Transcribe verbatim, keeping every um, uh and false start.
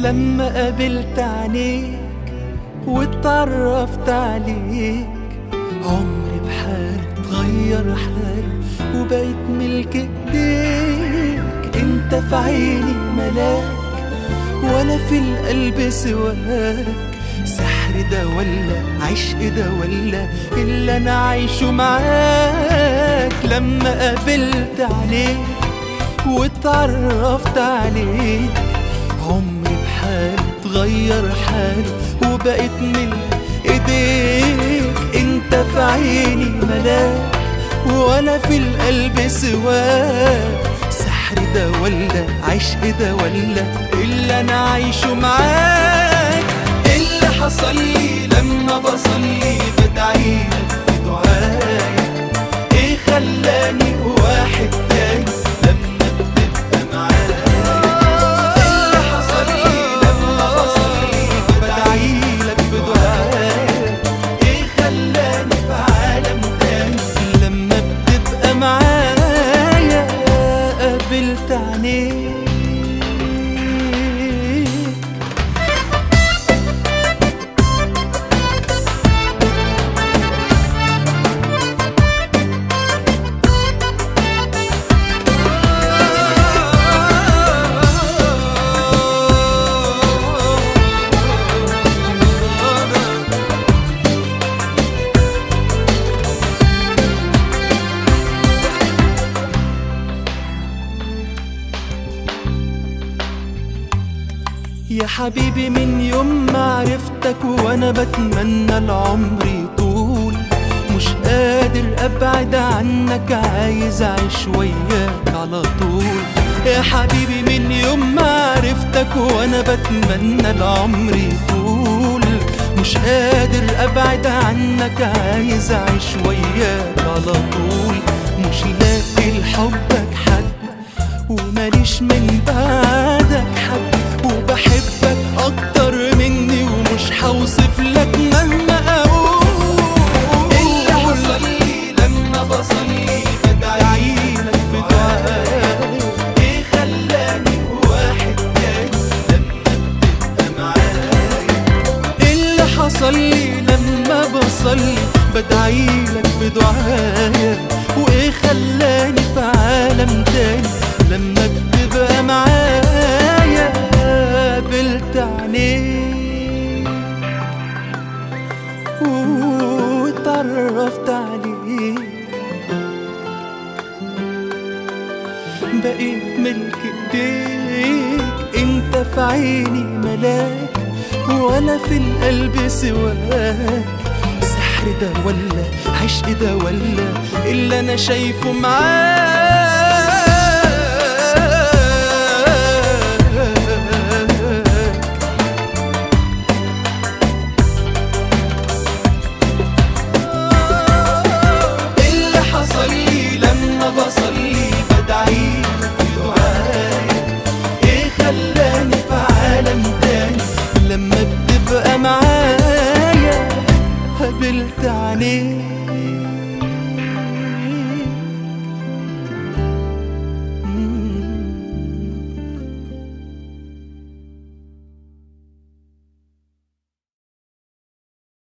لما قابلت عينيك واتعرفت عليك، عمري بحالي اتغير حالي وبقيت ملك ايديك. انت في عيني ملاك وانا في القلب سواك، سحر ده ولا عشق ده ولا اللي انا عايشه معاك. لما قابلت عليك واتعرفت عليك، عمري بحالي اتغير حالي وبقيت ملك ايديك. انت في عيني ملاك وانا في القلب سواك، سحر ده ولا عشق ده ولا اللي انا عايشه معاك. اللي حصل لي لما بصلي بدعيلك في دعايا، ايه خلاني واحد تاني لما بتبقى معايا. اللي حصل لي لما بصلي بدعيلك في دعايا، ايه خلاني في عالم تاني لما بتبقى معايا. قابلت عينيك يا حبيبي، من يوم ما عرفتك وانا بتمنى العمر يطول، مش قادر ابعد عنك، عايز اعيش وياك على طول. يا حبيبي، من يوم ما عرفتك وانا بتمنى العمر يطول، مش قادر ابعد عنك، عايز اعيش وياك على طول. مش لاقي لحبك حد وماليش من بعدك حد، وبحبك اكتر مني ومش هوصف لك مهما اقول. اللي حصل لي لما بصلي بدعيلك في دعايا، ايه خلاني واحد تاني لما بتبقى معايا. اللي حصل لي لما بصلي بدعيلك في دعايا، وايه خلاني في عالم تاني لما بتبقى معايا. قابلت عينيك واتعرفت عليك، بقيت ملك ايديك. انت في عيني ملاك وانا في القلب سواك، سحر ده ولا عشق ده ولا اللي انا شايفه معاك. بصلي بدعيلك في دعايا، ايه خلاني في عالم تاني لما بتبقى معايا. قابلت عينيك